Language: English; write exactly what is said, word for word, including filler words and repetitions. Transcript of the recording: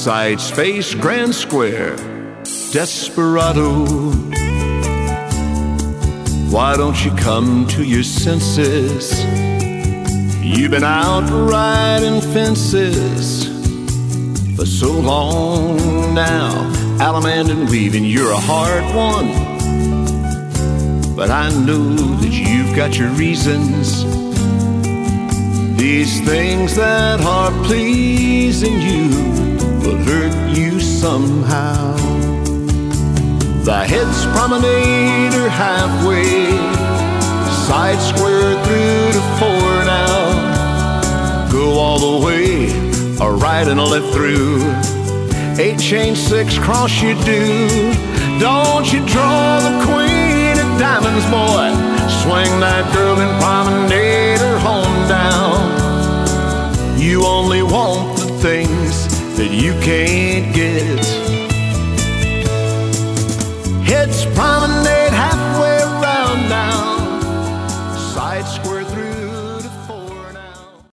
side space, grand square, desperado. Why don't you come to your senses? You've been out riding fences for so long now, Alamand and weaving, you're a hard one. But I know that you've got your reasons. These things that are pleasing you will hurt you somehow. The Heads Promenade or halfway, side square through to four now. Go all the way, a right and a left through. Eight chain six cross you do. Don't you draw the queen of diamonds, boy. Swing that girl and promenade her home down. You only want the things that you can't get.